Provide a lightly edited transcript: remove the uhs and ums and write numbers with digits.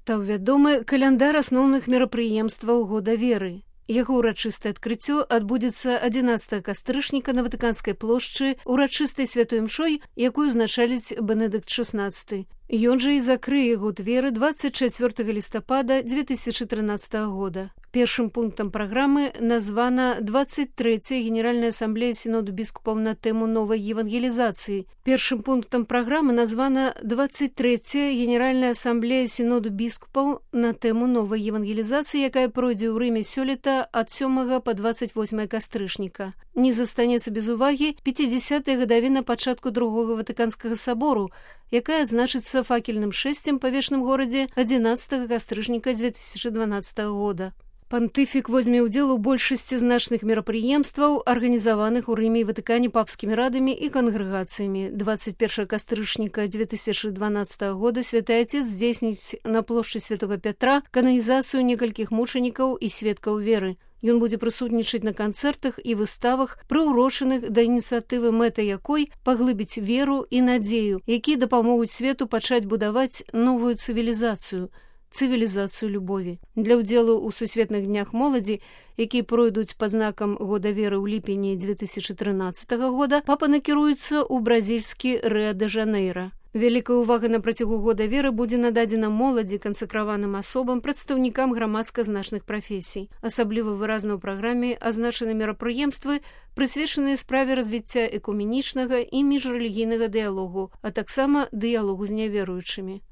Стаў вядомы каляндар асноўных мерапрыемстваў года веры. Яго ўрачыстае адкрыццё адбудзецца 11 кастрычніка на Ватыканскай плошчы урачыстай святой імшой, якую узначаліць Бенедыкт XVI. Ён жа і закрые год веры 24 лістапада 2013 года. Першым пунктам праграмы названа 23-я Генеральная асамблея сіноду біскупаў на тэму новай евангелізацыі. Першым пунктам праграмы названа 23-я Генеральная асамблея сіноду біскупаў на тэму новай евангелізацыі, якая пройдзе ў Рыме сёлета ад 7 па 28 кастрычніка. Не застанецца без увагі 50-я гадавіна пачатку другога Ватыканскага сабору, якая адзначыцца факельным шэсцем па вечным горадзе 11 кастрычніка 2012 года. Пантыфік возьме ўдзел у большасці значных мерапрыемстваў, арганізаваных у Рыме і Ватыкане папскімі радамі і кангрэгацыямі. 21 кастрычніка 2012 года святы Отец здзейсніць на плошчы Святога Пятра кананізацыю некалькіх мучанікаў і сведкаў веры. Ён будзе прысутнічаць на канцэртах і выставах, прыўрочаных да ініцыятывы, мэтай якой паглыбіць веру і надзею, якія дапамогуць свету пачаць будаваць новую цывілізацыю любові. Для ўдзелу ў сусветных днях моладзі, якія пройдуць па знакам года веры ў ліпені 2013 года, папа накіруецца ў бразільскі Рыа-дэ-Жанейра. Вялікая ўвага на працягу года веры будзе нададзена моладзі, кансакраваным асобам, прадстаўнікам грамадска значных прафесій. Асабліва выразна ў праграме азначаны мерапрыемствы, прысвечаныя справе развіцця экуменічнага і міжрэлігійнага дыялогу, а таксама дыялогу з няверуючымі.